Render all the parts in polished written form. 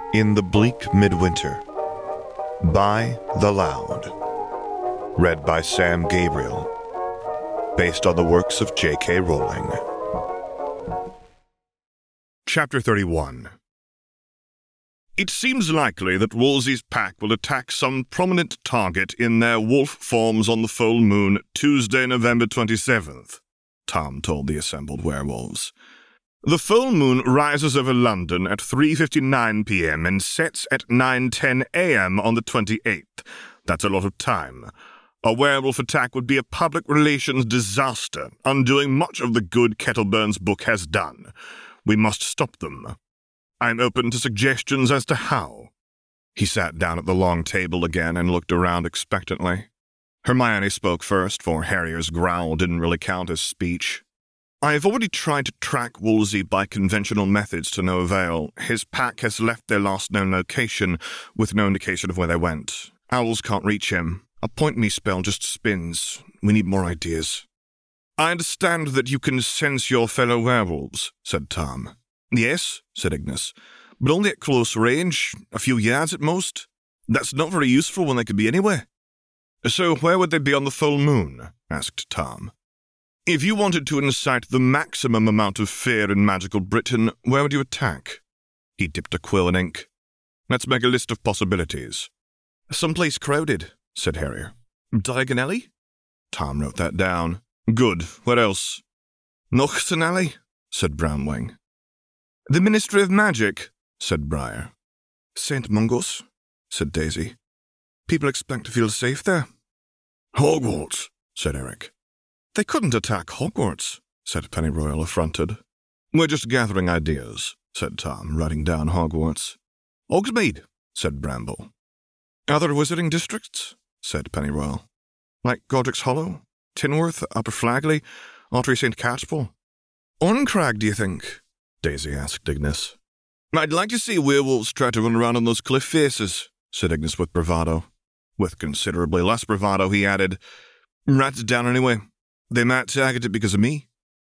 In the Bleak Midwinter by The Loud. Read by Sam Gabriel. Based on the works of J.K. Rowling. Chapter 31. It seems likely that Wolsey's pack will attack some prominent target in their wolf forms on the full moon Tuesday, November 27th, Tom told the assembled werewolves. The full moon rises over London at 3:59 p.m. and sets at 9:10 a.m. on the 28th. That's a lot of time. A werewolf attack would be a public relations disaster, undoing much of the good Kettleburn's book has done. We must stop them. I'm open to suggestions as to how. He sat down at the long table again and looked around expectantly. Hermione spoke first, for Harrier's growl didn't really count as speech. I've already tried to track Wolsey by conventional methods to no avail. His pack has left their last known location, with no indication of where they went. Owls can't reach him. A point-me spell just spins. We need more ideas. I understand that you can sense your fellow werewolves, said Tom. Yes, said Ignis, but only at close range, a few yards at most. That's not very useful when they could be anywhere. So where would they be on the full moon? Asked Tom. If you wanted to incite the maximum amount of fear in magical Britain, where would you attack? He dipped a quill in ink. Let's make a list of possibilities. Someplace crowded, said Harrier. Diagon Alley? Tom wrote that down. Good. What else? Nochten Alley, said Brownwing. The Ministry of Magic, said Briar. St. Mungo's, said Daisy. People expect to feel safe there. Hogwarts, said Eric. They couldn't attack Hogwarts, said Pennyroyal, affronted. We're just gathering ideas, said Tom, writing down Hogwarts. Hogsmeade, said Bramble. Other wizarding districts, said Pennyroyal. Like Godric's Hollow, Tinworth, Upper Flagley, Autry St. Catchpole. Orncrag, do you think? Daisy asked Ignis. I'd like to see werewolves try to run around on those cliff faces, said Ignis with bravado. With considerably less bravado, he added, Write it down anyway. They might target it because of me.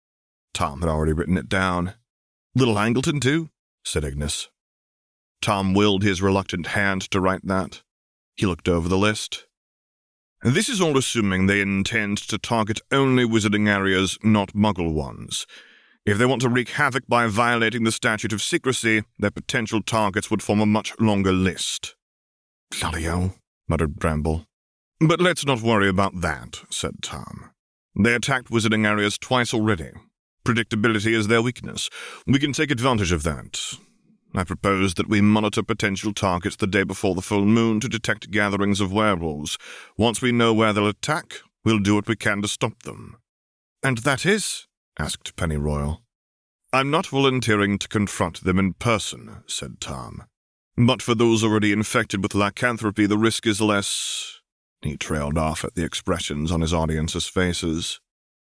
Tom had already written it down. Little Angleton, too, said Ignis. Tom willed his reluctant hand to write that. He looked over the list. This is all assuming they intend to target only wizarding areas, not muggle ones. If they want to wreak havoc by violating the statute of secrecy, their potential targets would form a much longer list. Bloody hell, muttered Bramble. But let's not worry about that, said Tom. They attacked wizarding areas twice already. Predictability is their weakness. We can take advantage of that. I propose that we monitor potential targets the day before the full moon to detect gatherings of werewolves. Once we know where they'll attack, we'll do what we can to stop them. And that is? Asked Pennyroyal. I'm not volunteering to confront them in person, said Tom. But for those already infected with lycanthropy, the risk is less. He trailed off at the expressions on his audience's faces.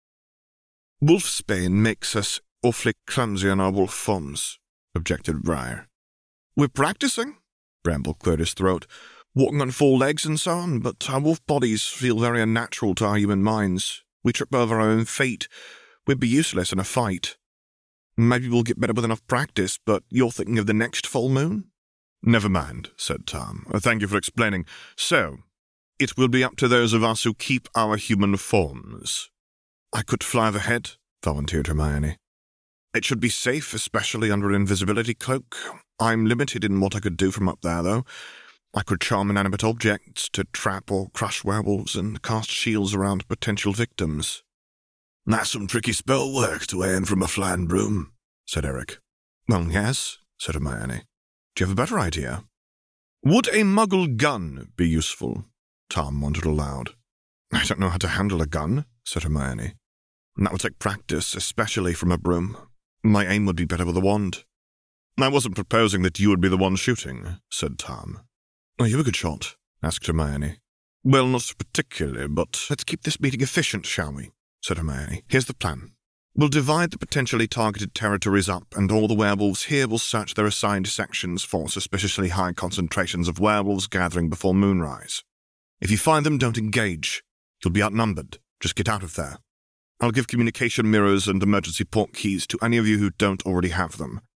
Wolfsbane makes us awfully clumsy in our wolf forms, objected Briar. We're practicing, Bramble cleared his throat, walking on 4 legs and so on, but our wolf bodies feel very unnatural to our human minds. We trip over our own fate. We'd be useless in a fight. Maybe we'll get better with enough practice, but you're thinking of the next full moon? Never mind, said Tom. Thank you for explaining. So, it will be up to those of us who keep our human forms. I could fly overhead, volunteered Hermione. It should be safe, especially under an invisibility cloak. I'm limited in what I could do from up there, though. I could charm inanimate objects to trap or crush werewolves and cast shields around potential victims. That's some tricky spell work to aim from a flying broom, said Eric. Well, yes, said Hermione. Do you have a better idea? Would a muggle gun be useful? Tom wondered aloud. I don't know how to handle a gun, said Hermione. And that would take practice, especially from a broom. My aim would be better with a wand. I wasn't proposing that you would be the one shooting, said Tom. Are you a good shot? Asked Hermione. Well, not particularly, but let's keep this meeting efficient, shall we? Said Hermione. Here's the plan. We'll divide the potentially targeted territories up, and all the werewolves here will search their assigned sections for suspiciously high concentrations of werewolves gathering before moonrise. If you find them, don't engage. You'll be outnumbered. Just get out of there. I'll give communication mirrors and emergency port keys to any of you who don't already have them.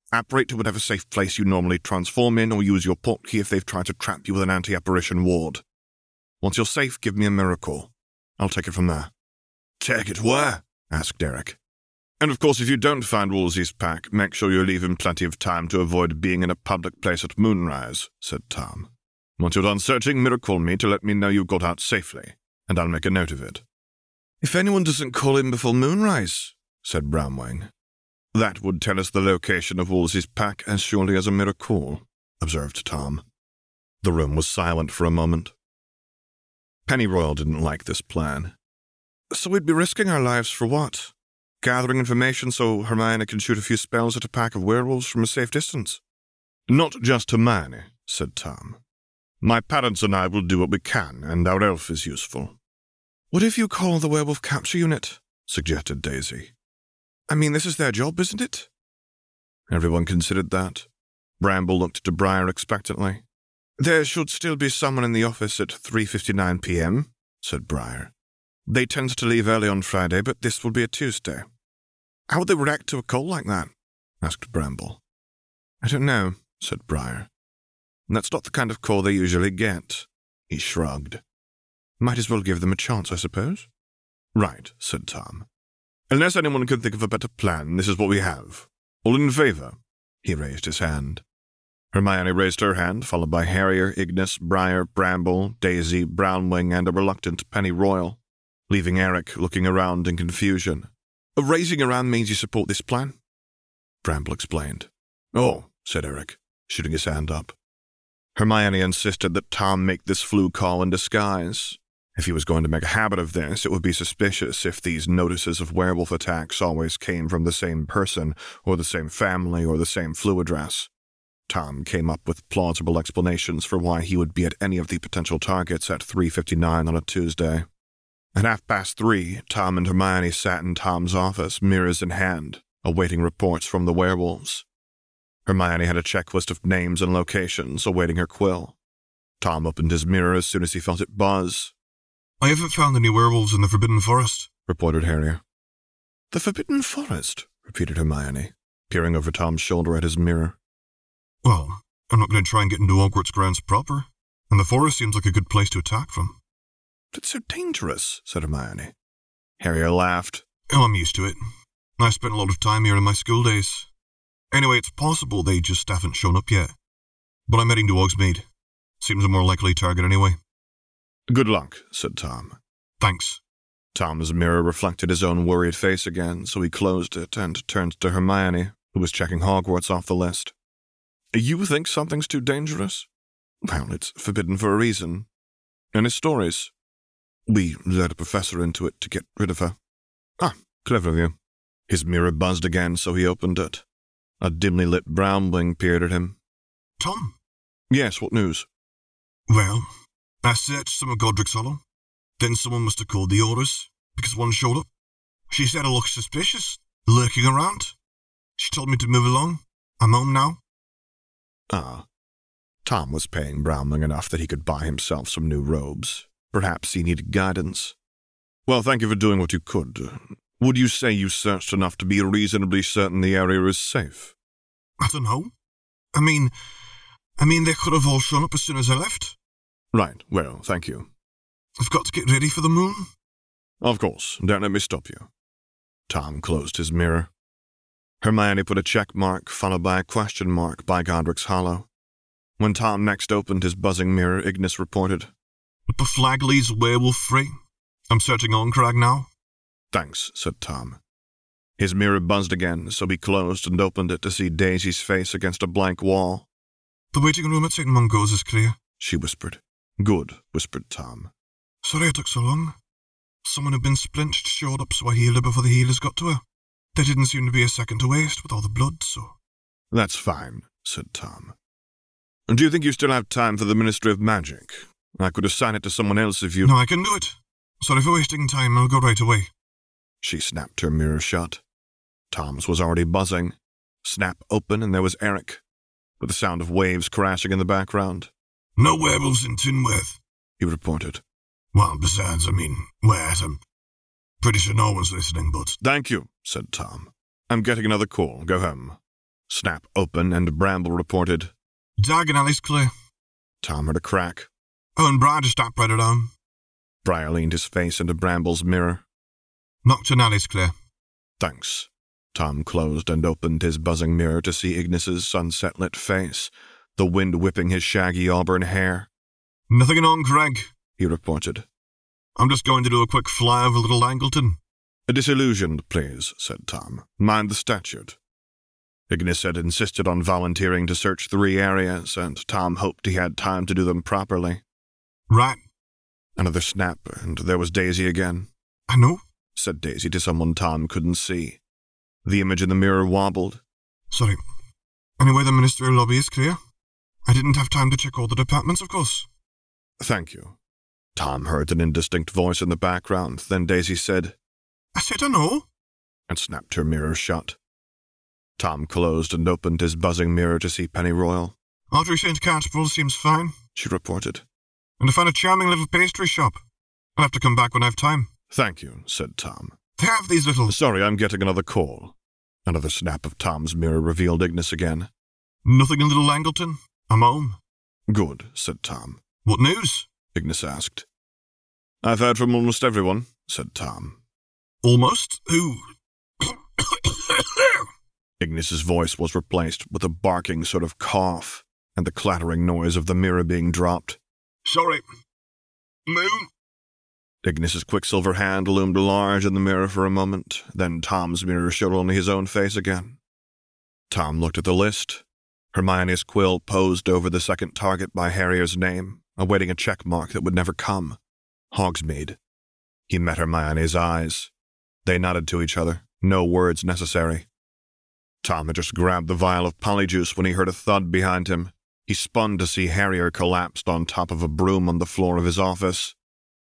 Apparate to whatever safe place you normally transform in, or use your portkey if they've tried to trap you with an anti-apparition ward. Once you're safe, give me a mirror call. I'll take it from there." "Take it where?" asked Eric. "And of course, if you don't find Woolsey's pack, make sure you leave him plenty of time to avoid being in a public place at moonrise," said Tom. "Once you're done searching, mirror call me to let me know you got out safely, and I'll make a note of it." "If anyone doesn't call in before moonrise," said Brownwing. "That would tell us the location of Woolsey's pack as surely as a mirror call," observed Tom. The room was silent for a moment. Pennyroyal didn't like this plan. "So we'd be risking our lives for what? Gathering information so Hermione can shoot a few spells at a pack of werewolves from a safe distance?" "Not just Hermione," said Tom. "My parents and I will do what we can, and our elf is useful." "What if you call the werewolf capture unit?" suggested Daisy. "I mean, this is their job, isn't it?" Everyone considered that. Bramble looked to Briar expectantly. "There should still be someone in the office at 3:59 p.m., said Briar. "They tend to leave early on Friday, but this will be a Tuesday." "How would they react to a call like that?" asked Bramble. "I don't know," said Briar. "That's not the kind of call they usually get." He shrugged. "Might as well give them a chance, I suppose." "Right," said Tom. "Unless anyone can think of a better plan, this is what we have. All in favor?" He raised his hand. Hermione raised her hand, followed by Harrier, Ignis, Briar, Bramble, Daisy, Brownwing, and a reluctant Pennyroyal, leaving Eric looking around in confusion. "Raising your hand means you support this plan?" Bramble explained. "Oh," said Eric, shooting his hand up. Hermione insisted that Tom make this flu call in disguise. If he was going to make a habit of this, it would be suspicious if these notices of werewolf attacks always came from the same person, or the same family, or the same flu address. Tom came up with plausible explanations for why he would be at any of the potential targets at 3:59 on a Tuesday. At 3:30, Tom and Hermione sat in Tom's office, mirrors in hand, awaiting reports from the werewolves. Hermione had a checklist of names and locations, awaiting her quill. Tom opened his mirror as soon as he felt it buzz. "I haven't found any werewolves in the Forbidden Forest," reported Harrier. "The Forbidden Forest?" repeated Hermione, peering over Tom's shoulder at his mirror. "Well, I'm not going to try and get into Hogwarts grounds proper, and the forest seems like a good place to attack from." "It's so dangerous," said Hermione. Harrier laughed. "Oh, I'm used to it. I spent a lot of time here in my school days. Anyway, it's possible they just haven't shown up yet. But I'm heading to Hogsmeade. Seems a more likely target anyway." "Good luck," said Tom. "Thanks." Tom's mirror reflected his own worried face again, so he closed it and turned to Hermione, who was checking Hogwarts off the list. "You think something's too dangerous? Well, it's forbidden for a reason. Any stories? We led a professor into it to get rid of her." "Ah, clever of you." His mirror buzzed again, so he opened it. A dimly lit Brownwing peered at him. "Tom?" "Yes, what news?" "Well, I searched some of Godric's Hollow. Then someone must have called the orders, because one showed up. She said I looked suspicious, lurking around. She told me to move along. I'm home now." Ah. Tom was paying Brownwing enough that he could buy himself some new robes. Perhaps he needed guidance. "Well, thank you for doing what you could. Would you say you searched enough to be reasonably certain the area is safe?" "I don't know. I mean, they could have all shown up as soon as I left." "Right, well, thank you." "I've got to get ready for the moon." "Of course, don't let me stop you." Tom closed his mirror. Hermione put a check mark, followed by a question mark by Godric's Hollow. When Tom next opened his buzzing mirror, Ignis reported, "The flag leads werewolf free. I'm searching on Crag now." "Thanks," said Tom. His mirror buzzed again, so he closed and opened it to see Daisy's face against a blank wall. "The waiting room at St. Mungo's is clear," she whispered. "Good," whispered Tom. "Sorry it took so long. Someone who'd been splinched showed up, so I healed her before the healers got to her. There didn't seem to be a second to waste with all the blood, so—" "That's fine," said Tom. "Do you think you still have time for the Ministry of Magic? I could assign it to someone else if you—" "No, I can do it. Sorry for wasting time, I'll go right away." She snapped her mirror shut. Tom's was already buzzing. Snap open and there was Eric, with the sound of waves crashing in the background. "No werewolves in Tinworth," he reported. "Well, besides, where's I'm pretty sure no one's listening, but—" "Thank you," said Tom. "I'm getting another call. Go home." Snap open and Bramble reported. Diagonally's clear. Tom heard a crack. Oh, and Briar just stopped right around. Briar leaned his face into Bramble's mirror. Nocturnally's clear. Thanks. Tom closed and opened his buzzing mirror to see Ignis's sunset-lit face, the wind whipping his shaggy auburn hair. Nothing on, Craig, he reported. I'm just going to do a quick fly over Little Angleton. Disillusioned, please, said Tom. Mind the statute. Ignis had insisted on volunteering to search 3 areas, and Tom hoped he had time to do them properly. Right. Another snap, and there was Daisy again. I know, said Daisy to someone Tom couldn't see. The image in the mirror wobbled. Sorry. Anyway, the ministerial lobby is clear. I didn't have time to check all the departments, of course. Thank you. Tom heard an indistinct voice in the background. Then Daisy said, I said I know, and snapped her mirror shut. Tom closed and opened his buzzing mirror to see Pennyroyal. Audrey St. Catchpole seems fine, she reported. And I found a charming little pastry shop. I'll have to come back when I have time. Thank you, said Tom. They have these little... Sorry, I'm getting another call. Another snap of Tom's mirror revealed Ignis again. Nothing in Little Angleton. I'm home. Good, said Tom. What news? Ignis asked. I've heard from almost everyone, said Tom. Almost? Who? Ignis's voice was replaced with a barking sort of cough and the clattering noise of the mirror being dropped. Sorry. Moon? Ignis's quicksilver hand loomed large in the mirror for a moment, then Tom's mirror showed only his own face again. Tom looked at the list. Hermione's quill posed over the second target by Harrier's name, awaiting a check mark that would never come. Hogsmeade. He met Hermione's eyes. They nodded to each other, no words necessary. Tom had just grabbed the vial of polyjuice when he heard a thud behind him. He spun to see Harrier collapsed on top of a broom on the floor of his office.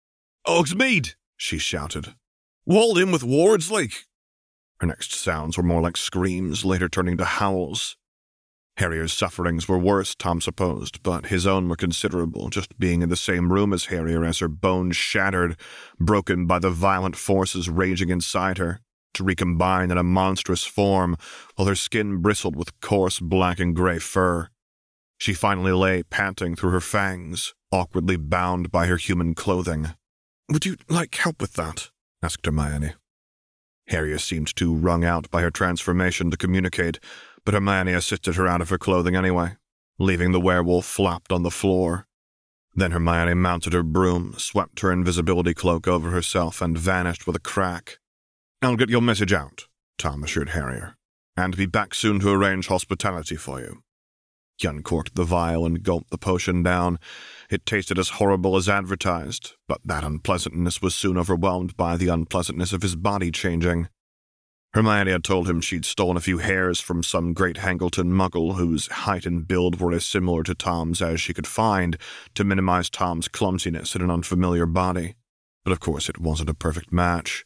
Hogsmeade! She shouted. Walled in with wards, like... Her next sounds were more like screams, later turning to howls. Harrier's sufferings were worse, Tom supposed, but his own were considerable, just being in the same room as Harrier as her bones shattered, broken by the violent forces raging inside her, to recombine in a monstrous form, while her skin bristled with coarse black and gray fur. She finally lay panting through her fangs, awkwardly bound by her human clothing. Would you like help with that? Asked Hermione. Harrier seemed too wrung out by her transformation to communicate, but Hermione assisted her out of her clothing anyway, leaving the werewolf flopped on the floor. Then Hermione mounted her broom, swept her invisibility cloak over herself, and vanished with a crack. I'll get your message out, Tom assured Harrier, and be back soon to arrange hospitality for you. He uncorked the vial and gulped the potion down. It tasted as horrible as advertised, but that unpleasantness was soon overwhelmed by the unpleasantness of his body changing. Hermione had told him she'd stolen a few hairs from some great Hangleton muggle whose height and build were as similar to Tom's as she could find to minimize Tom's clumsiness in an unfamiliar body. But of course it wasn't a perfect match.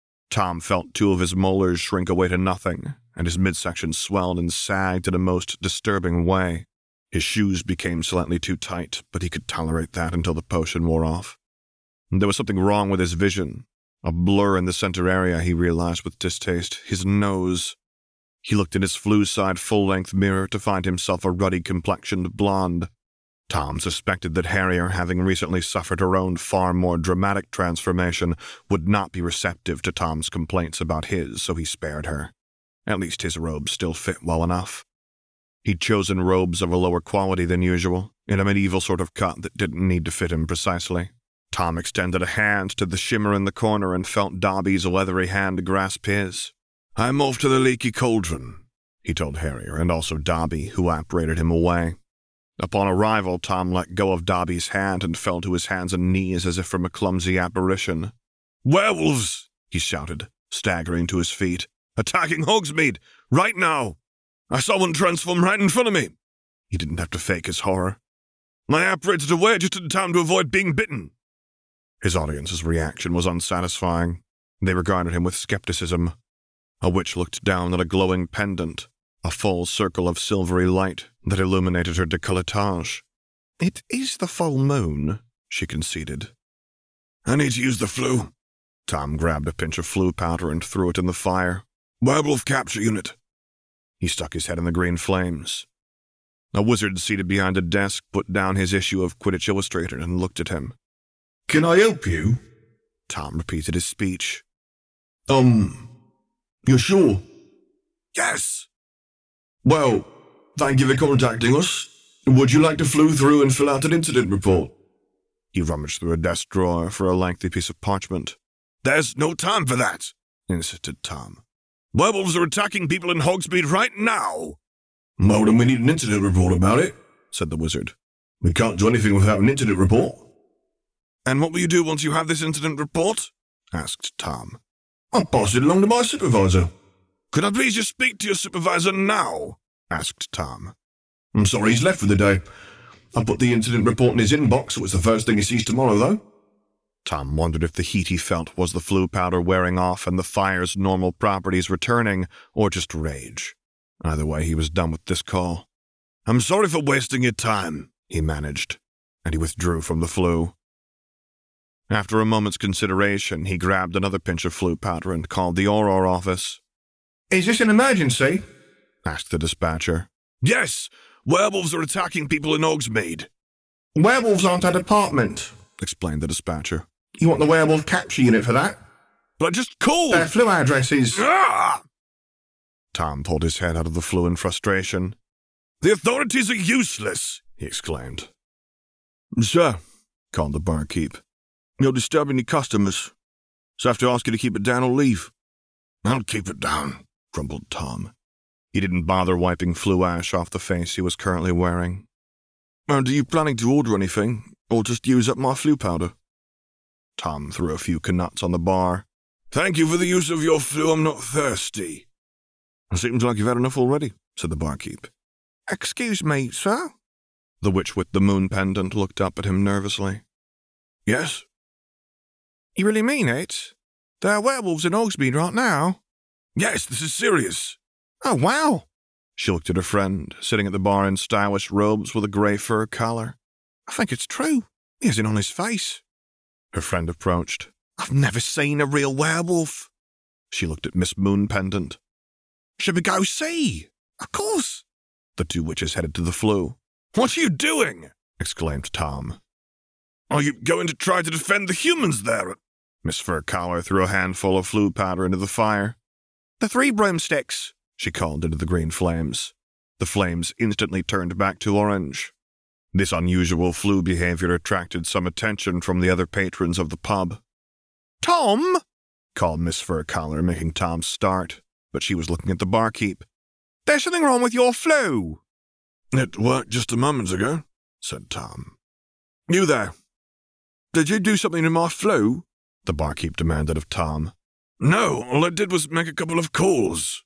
Tom felt 2 of his molars shrink away to nothing, and his midsection swelled and sagged in a most disturbing way. His shoes became slightly too tight, but he could tolerate that until the potion wore off. There was something wrong with his vision. A blur in the center area, he realized with distaste. His nose. He looked in his flu-side full-length mirror to find himself a ruddy-complexioned blonde. Tom suspected that Harrier, having recently suffered her own far more dramatic transformation, would not be receptive to Tom's complaints about his, so he spared her. At least his robes still fit well enough. He'd chosen robes of a lower quality than usual, in a medieval sort of cut that didn't need to fit him precisely. Tom extended a hand to the shimmer in the corner and felt Dobby's leathery hand grasp his. I'm off to the Leaky Cauldron, he told Harrier, and also Dobby, who operated him away. Upon arrival, Tom let go of Dobby's hand and fell to his hands and knees as if from a clumsy apparition. Werewolves! He shouted, staggering to his feet. Attacking Hogsmeade! Right now! I saw one transform right in front of me! He didn't have to fake his horror. I apparated away just in time to avoid being bitten. His audience's reaction was unsatisfying. They regarded him with skepticism. A witch looked down at a glowing pendant, a full circle of silvery light that illuminated her décolletage. It is the full moon, she conceded. I need to use the flu. Tom grabbed a pinch of flu powder and threw it in the fire. Werewolf capture unit. He stuck his head in the green flames. A wizard seated behind a desk put down his issue of Quidditch Illustrated and looked at him. Can I help you? Tom repeated his speech. You're sure? Yes. Well, thank you for contacting us. Would you like to flew through and fill out an incident report? He rummaged through a desk drawer for a lengthy piece of parchment. There's no time for that, insisted Tom. Werewolves are attacking people in Hogsmeade right now. Well, then we need an incident report about it, said the wizard. We can't do anything without an incident report. And what will you do once you have this incident report? Asked Tom. I'll pass it along to my supervisor. Could I please just speak to your supervisor now? Asked Tom. I'm sorry he's left for the day. I'll put the incident report in his inbox so it's the first thing he sees tomorrow, though. Tom wondered if the heat he felt was the flu powder wearing off and the fire's normal properties returning, or just rage. Either way, he was done with this call. I'm sorry for wasting your time, he managed, and he withdrew from the flu. After a moment's consideration, he grabbed another pinch of flu powder and called the Auror office. Is this an emergency? Asked the dispatcher. Yes, werewolves are attacking people in Hogsmeade. Werewolves aren't our department, explained the dispatcher. You want the werewolf capture unit for that? But I just called! Their flu address is... Ah! Tom pulled his head out of the flu in frustration. The authorities are useless, he exclaimed. Sir, called the barkeep. You're disturbing the customers, so I have to ask you to keep it down or leave. I'll keep it down, grumbled Tom. He didn't bother wiping flu ash off the face he was currently wearing. And are you planning to order anything, or just use up my flu powder? Tom threw a few knuts on the bar. Thank you for the use of your flu, I'm not thirsty. It seems like you've had enough already, said the barkeep. Excuse me, sir? The witch with the moon pendant looked up at him nervously. Yes? You really mean it? There are werewolves in Hogsmeade right now? Yes, this is serious. Oh, wow. She looked at her friend, sitting at the bar in stylish robes with a grey fur collar. I think it's true. He has it on his face. Her friend approached. I've never seen a real werewolf. She looked at Miss Moon Pendant. Should we go see? Of course. The two witches headed to the flue. What are you doing? Exclaimed Tom. Are you going to try to defend the humans there? Miss Fur Collar threw a handful of flu powder into the fire. The 3 broomsticks, she called into the green flames. The flames instantly turned back to orange. This unusual flu behavior attracted some attention from the other patrons of the pub. Tom! Called Miss Fur Collar, making Tom start, but she was looking at the barkeep. There's something wrong with your flu. It worked just a moment ago, said Tom. You there. Did you do something to my flu? The barkeep demanded of Tom. No, all I did was make a couple of calls.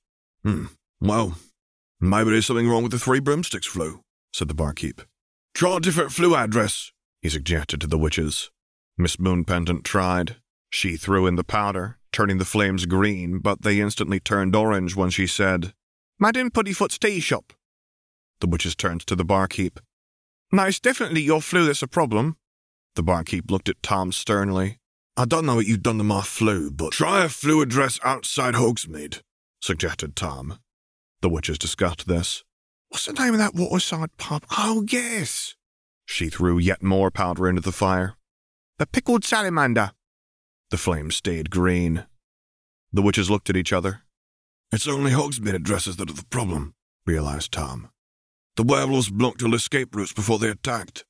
Well, maybe there's something wrong with the 3 broomsticks flu, said the barkeep. Try a different flu address, he suggested to the witches. Miss Moon Pendant tried. She threw in the powder, turning the flames green, but they instantly turned orange when she said, Madam Puddifoot's tea shop. The witches turned to the barkeep. Now, it's definitely your flu that's a problem. The barkeep looked at Tom sternly. I don't know what you've done to my flu, but try a flu address outside Hogsmeade, suggested Tom. The witches discussed this. What's the name of that waterside pub? Oh, yes. She threw yet more powder into the fire. The Pickled Salamander. The flames stayed green. The witches looked at each other. It's only Hogsmeade addresses that are the problem, realized Tom. The werewolves blocked all escape routes before they attacked.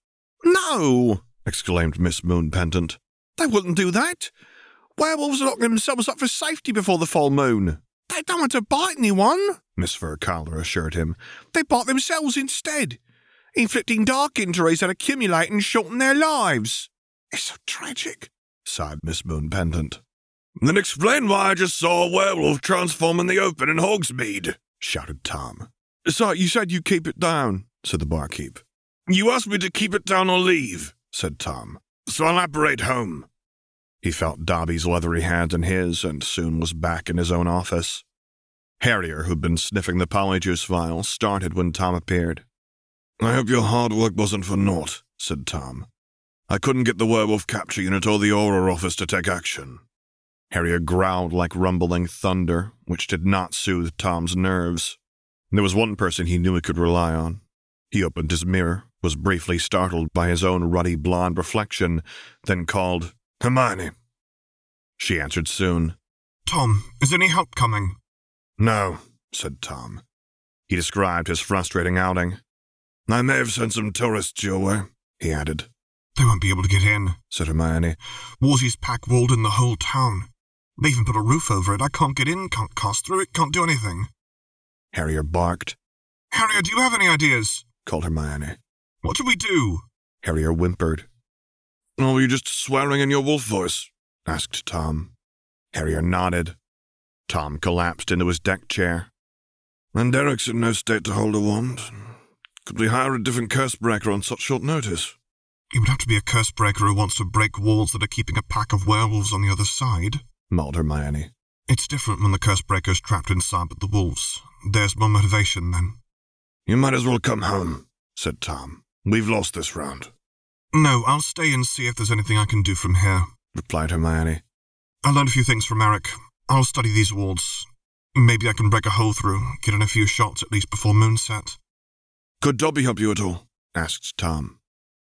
No, exclaimed Miss Moon Pendant. They wouldn't do that. Werewolves lock themselves up for safety before the full moon. They don't want to bite anyone, Miss Fur Collar assured him. They bite themselves instead, inflicting dark injuries that accumulate and shorten their lives. It's so tragic, sighed Miss Moon Pendant. Then explain why I just saw a werewolf transform in the open in Hogsmeade, shouted Tom. So you said you keep it down, said the barkeep. You asked me to keep it down or leave, said Tom. So I'll apparate home. He felt Dobby's leathery hand in his and soon was back in his own office. Harrier, who'd been sniffing the polyjuice vial, started when Tom appeared. I hope your hard work wasn't for naught, said Tom. I couldn't get the werewolf capture unit or the Auror office to take action. Harrier growled like rumbling thunder, which did not soothe Tom's nerves. There was one person he knew he could rely on. He opened his mirror, was briefly startled by his own ruddy blonde reflection, then called, "Hermione." She answered soon. "Tom, is any help coming?" "No," said Tom. He described his frustrating outing. "I may have sent some tourists your way," he added. "They won't be able to get in," said Hermione. "Wolsey's pack walled in the whole town. They even put a roof over it. I can't get in, can't cast through it, can't do anything." Harrier barked. "Harrier, do you have any ideas?" called Hermione. "What do we do?" Harrier whimpered. "Oh, were you just swearing in your wolf voice?" asked Tom. Harrier nodded. Tom collapsed into his deck chair. "And Derek's in no state to hold a wand. Could we hire a different curse breaker on such short notice?" "It would have to be a curse breaker who wants to break walls that are keeping a pack of werewolves on the other side," mulled Hermione. "It's different when the curse breaker's trapped inside with the wolves. There's more motivation then." "You might as well come home," said Tom. "We've lost this round." "No, I'll stay and see if there's anything I can do from here," replied Hermione. "I learned a few things from Eric. I'll study these walls. Maybe I can break a hole through, get in a few shots at least before moonset." "Could Dobby help you at all?" asked Tom.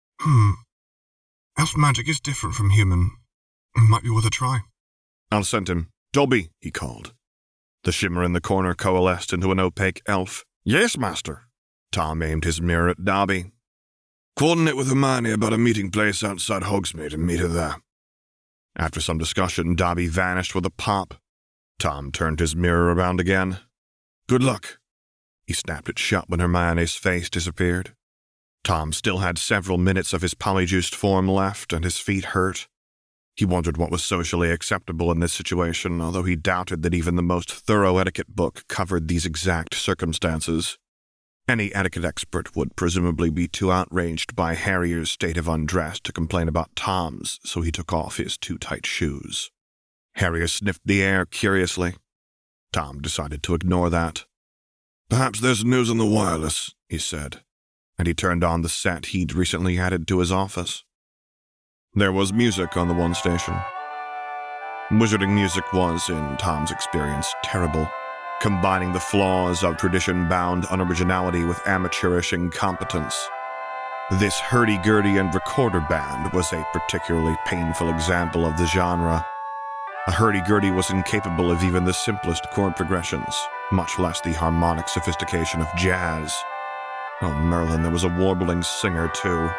Elf magic is different from human. Might be worth a try." "I'll send him. Dobby," he called. The shimmer in the corner coalesced into an opaque elf. "Yes, master." Tom aimed his mirror at Dobby. "Coordinate with Hermione about a meeting place outside Hogsmeade and meet her there." After some discussion, Dobby vanished with a pop. Tom turned his mirror around again. "Good luck." He snapped it shut when Hermione's face disappeared. Tom still had several minutes of his polyjuiced form left, and his feet hurt. He wondered what was socially acceptable in this situation, although he doubted that even the most thorough etiquette book covered these exact circumstances. Any etiquette expert would presumably be too outraged by Harrier's state of undress to complain about Tom's, so he took off his too tight shoes. Harrier sniffed the air curiously. Tom decided to ignore that. "Perhaps there's news on the wireless," he said, and he turned on the set he'd recently added to his office. There was music on the one station. Wizarding music was, in Tom's experience, terrible, combining the flaws of tradition-bound unoriginality with amateurish incompetence. This hurdy-gurdy and recorder band was a particularly painful example of the genre. A hurdy-gurdy was incapable of even the simplest chord progressions, much less the harmonic sophistication of jazz. Oh, Merlin, there was a warbling singer, too.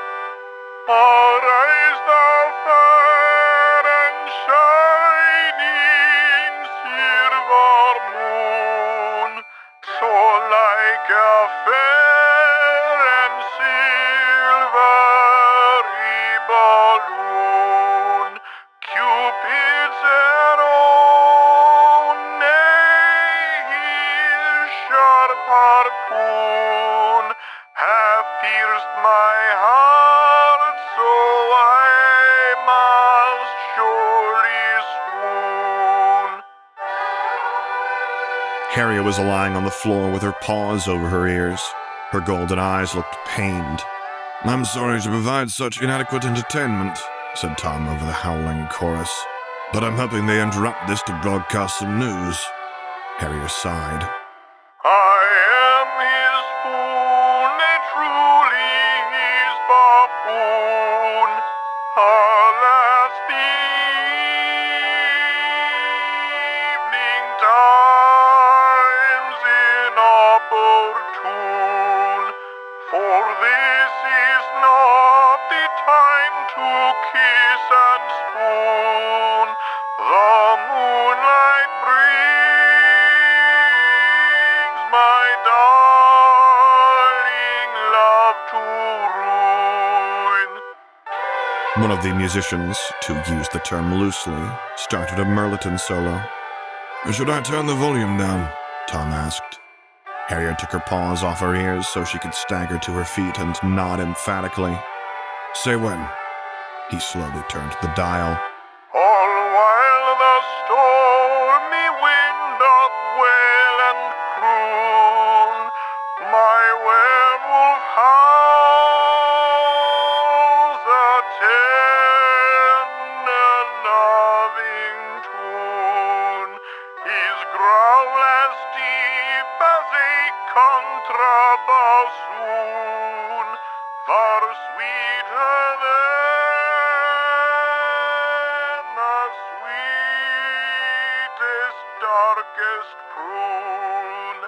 Arise thou fair and shining silver moon, so like a fair and silvery balloon, Cupid's arrow, nay, his sharp harpoon, have pierced my heart, so I must surely swoon. Harrier was lying on the floor with her paws over her ears. Her golden eyes looked pained. "I'm sorry to provide such inadequate entertainment," said Tom over the howling chorus, "but I'm hoping they interrupt this to broadcast some news." Harrier sighed. I am his fool, nay truly his buffoon. Alas, the evening time's inopportune, for this is not the time to kiss and spoon. The moonlight brings my darling love to ruin. One of the musicians, to use the term loosely, started a Merliton solo. "Should I turn the volume down?" Tom asked. Harrier took her paws off her ears so she could stagger to her feet and nod emphatically. "Say when." He slowly turned the dial. All while the stormy wind doth wail and croon, my werewolf howls a tender loving tune. His growl as deep as a sweeter than the sweetest, darkest prune.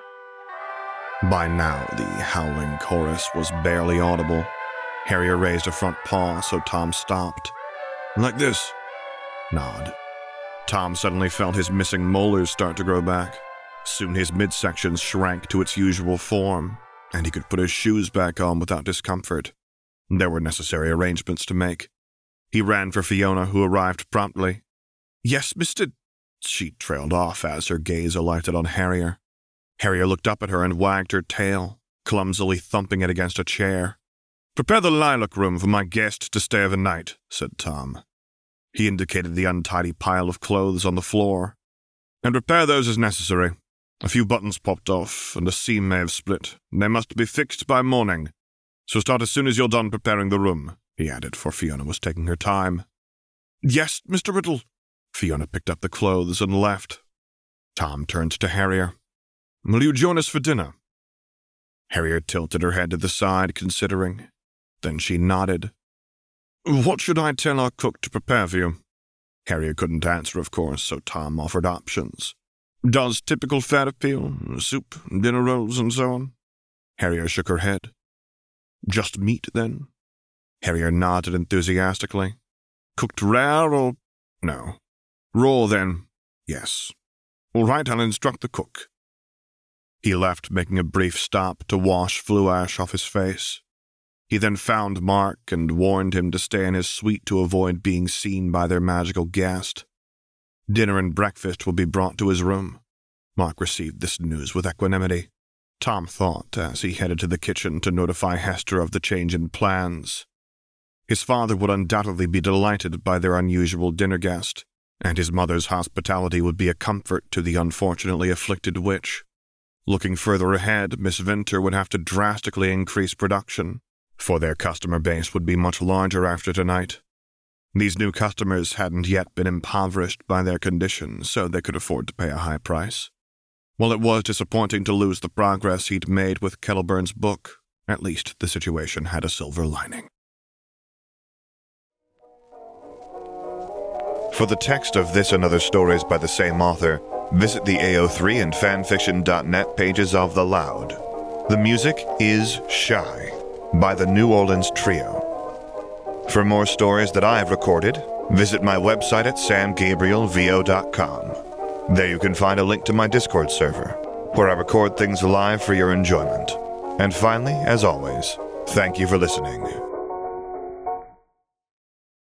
By now, the howling chorus was barely audible. Harrier raised a front paw, so Tom stopped. Like this. Nod. Tom suddenly felt his missing molars start to grow back. Soon his midsection shrank to its usual form, and he could put his shoes back on without discomfort. There were necessary arrangements to make. He ran for Fiona, who arrived promptly. Yes, Mr. She trailed off as her gaze alighted on Harrier. Harrier looked up at her and wagged her tail, clumsily thumping it against a chair. Prepare the lilac room for my guest to stay overnight, said Tom. He indicated the untidy pile of clothes on the floor. And repair those as necessary. A few buttons popped off, and a seam may have split. They must be fixed by morning. So start as soon as you're done preparing the room, he added, for Fiona was taking her time. Yes, Mr. Riddle. Fiona picked up the clothes and left. Tom turned to Harrier. Will you join us for dinner? Harrier tilted her head to the side, considering. Then she nodded. What should I tell our cook to prepare for you? Harrier couldn't answer, of course, so Tom offered options. Does typical fare appeal? Soup, dinner rolls, and so on? Harrier shook her head. Just meat, then? Harrier nodded enthusiastically. Cooked rare or... No. Raw, then? Yes. All right, I'll instruct the cook. He left, making a brief stop to wash flue ash off his face. He then found Mark and warned him to stay in his suite to avoid being seen by their magical guest. Dinner and breakfast would be brought to his room. Mark received this news with equanimity. Tom thought as he headed to the kitchen to notify Hester of the change in plans. His father would undoubtedly be delighted by their unusual dinner guest, and his mother's hospitality would be a comfort to the unfortunately afflicted witch. Looking further ahead, Miss Vinter would have to drastically increase production, for their customer base would be much larger after tonight. These new customers hadn't yet been impoverished by their condition, so they could afford to pay a high price. While it was disappointing to lose the progress he'd made with Kettleburn's book, at least the situation had a silver lining. For the text of this and other stories by the same author, visit the AO3 and fanfiction.net pages of The Loud. The music is Shy by the New Orleans Trio. For more stories that I have recorded, visit my website at samgabrielvo.com. There you can find a link to my Discord server, where I record things live for your enjoyment. And finally, as always, thank you for listening.